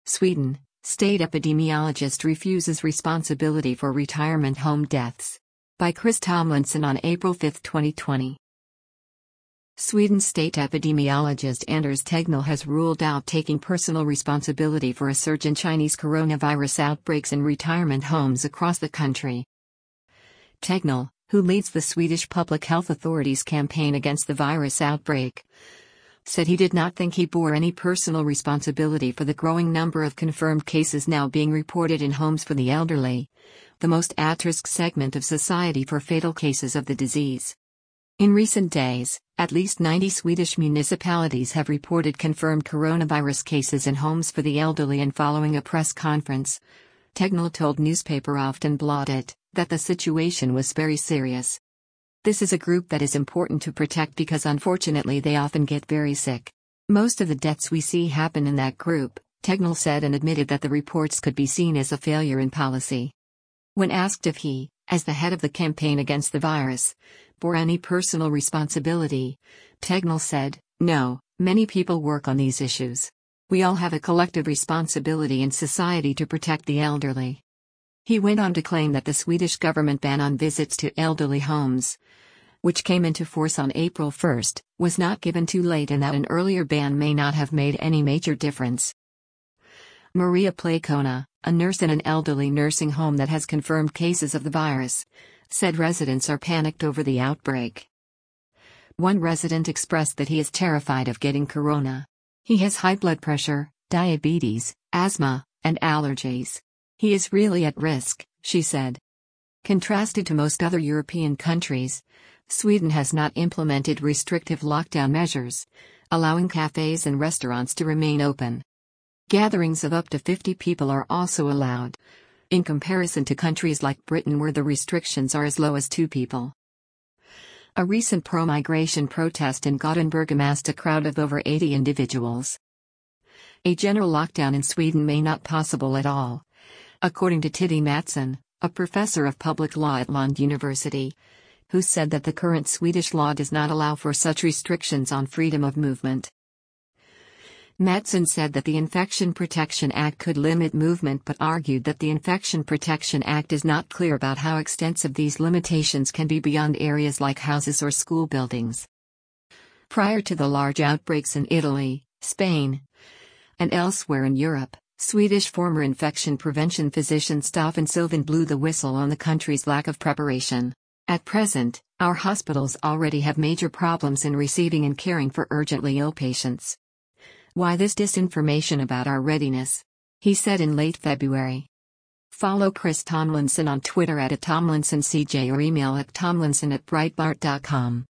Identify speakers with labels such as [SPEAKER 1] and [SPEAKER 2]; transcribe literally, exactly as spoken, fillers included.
[SPEAKER 1] Sweden, state epidemiologist refuses responsibility for retirement home deaths. By Chris Tomlinson on April fifth, twenty twenty. Sweden's state epidemiologist Anders Tegnell has ruled out taking personal responsibility for a surge in Chinese coronavirus outbreaks in retirement homes across the country. Tegnell, who leads the Swedish Public Health Authority's campaign against the virus outbreak, said he did not think he bore any personal responsibility for the growing number of confirmed cases now being reported in homes for the elderly, the most at-risk segment of society for fatal cases of the disease. In recent days, at least ninety Swedish municipalities have reported confirmed coronavirus cases in homes for the elderly, and following a press conference, Tegnell told newspaper Aftonbladet that the situation was very serious. This is a group that is important to protect because unfortunately they often get very sick. Most of the deaths we see happen in that group, Tegnell said, and admitted that the reports could be seen as a failure in policy. When asked if he, as the head of the campaign against the virus, bore any personal responsibility, Tegnell said, "No, many people work on these issues. We all have a collective responsibility in society to protect the elderly." He went on to claim that the Swedish government ban on visits to elderly homes, which came into force on April first, was not given too late, and that an earlier ban may not have made any major difference. Maria Placona, a nurse in an elderly nursing home that has confirmed cases of the virus, said residents are panicked over the outbreak. One resident expressed that he is terrified of getting corona. He has high blood pressure, diabetes, asthma, and allergies. He is really at risk, she said. Contrasted to most other European countries, Sweden has not implemented restrictive lockdown measures, allowing cafes and restaurants to remain open. Gatherings of up to fifty people are also allowed, in comparison to countries like Britain where the restrictions are as low as two people. A recent pro-migration protest in Gothenburg amassed a crowd of over eighty individuals. A general lockdown in Sweden may not possible at all, according to Titti Mattsson, a professor of public law at Lund University, who said that the current Swedish law does not allow for such restrictions on freedom of movement. Mattsson said that the Infection Protection Act could limit movement, but argued that the Infection Protection Act is not clear about how extensive these limitations can be beyond areas like houses or school buildings. Prior to the large outbreaks in Italy, Spain, and elsewhere in Europe, Swedish former infection prevention physician Staffan Sylvan blew the whistle on the country's lack of preparation. At present, our hospitals already have major problems in receiving and caring for urgently ill patients. Why this disinformation about our readiness? He said in late February. Follow Chris Tomlinson on Twitter at Tomlinson C J or email at tomlinson at breitbart dot com.